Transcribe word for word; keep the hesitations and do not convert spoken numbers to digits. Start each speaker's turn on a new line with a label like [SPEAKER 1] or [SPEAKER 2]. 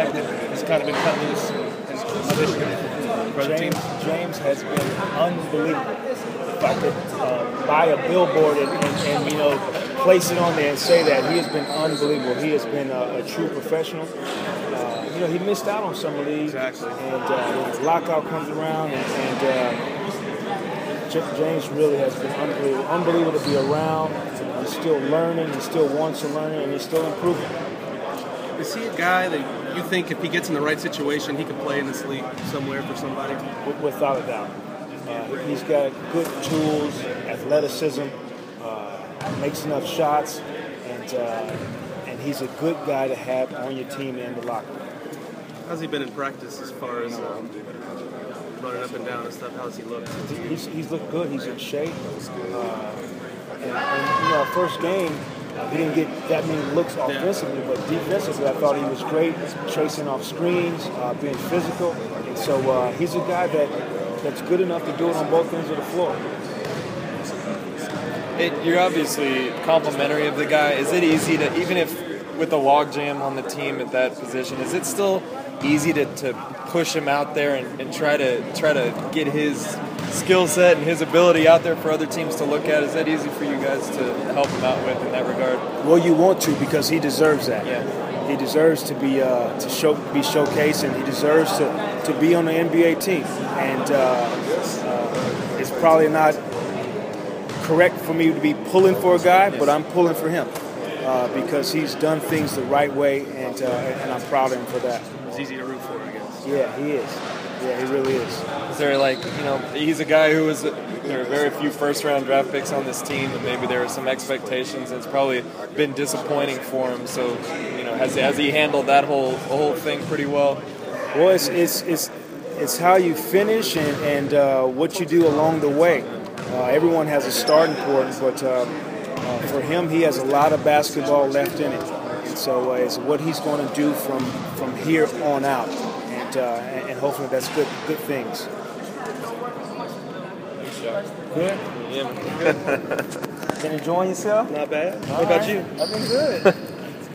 [SPEAKER 1] fact that he's kind of been cut loose and auditioning for other
[SPEAKER 2] James,
[SPEAKER 1] teams?
[SPEAKER 2] James has been unbelievable. If I could uh, buy a billboard and, and, and, you know, place it on there and say that, he has been unbelievable. He has been a, a true professional. Uh, you know, he missed out on some of these.
[SPEAKER 1] Exactly.
[SPEAKER 2] And uh, when his lockout comes around, and, and uh, J- James really has been unbelievable. Unbelievable to be around. He's still learning. He still wants to learn, and he's still improving.
[SPEAKER 1] Is he a guy that you think if he gets in the right situation, he could play in this league somewhere for somebody?
[SPEAKER 2] Without a doubt. Uh, he's got good tools, athleticism, uh, makes enough shots, and uh, and he's a good guy to have on your team and the locker room.
[SPEAKER 1] How's he been in practice as far as um, running up and down and stuff? How's he looked?
[SPEAKER 2] He's, he's looked good. He's in shape. Uh, and, and, you know, our first game, uh, he didn't get that many looks offensively, but defensively, I thought he was great, chasing off screens, uh, being physical. And so uh, he's a guy that that's good enough to do it on both ends of the floor.
[SPEAKER 3] It, you're obviously complimentary of the guy. Is it easy to, even if with a logjam on the team at that position, is it still easy to, to push him out there and, and try to try to get his skill set and his ability out there for other teams to look at? Is that easy for you guys to help him out with in that regard?
[SPEAKER 2] Well, you want to, because he deserves that.
[SPEAKER 3] Yeah.
[SPEAKER 2] He deserves to be uh, to show be showcased, and he deserves to, to be on the N B A team. And uh, uh, it's probably not correct for me to be pulling for a guy, but I'm pulling for him uh, because he's done things the right way, and uh, and I'm proud of him for that.
[SPEAKER 1] It's easy to root for, I guess.
[SPEAKER 2] Yeah, he is. Yeah, he really is.
[SPEAKER 3] Is there, like, you know, he's a guy who was, there are very few first-round draft picks on this team, and maybe there are some expectations, and it's probably been disappointing for him. So, you know, has has he handled that whole whole thing pretty well?
[SPEAKER 2] Well, it's it's it's it's how you finish and and uh, what you do along the way. Uh, everyone has a starting point, but uh, uh, for him, he has a lot of basketball left in it. And so uh, it's what he's going to do from from here on out. And, uh, and hopefully that's good good things. Good?
[SPEAKER 3] Yeah.
[SPEAKER 2] Been enjoying yourself?
[SPEAKER 1] Not bad.
[SPEAKER 2] All
[SPEAKER 1] What about
[SPEAKER 2] right.
[SPEAKER 1] you?
[SPEAKER 2] I've been good.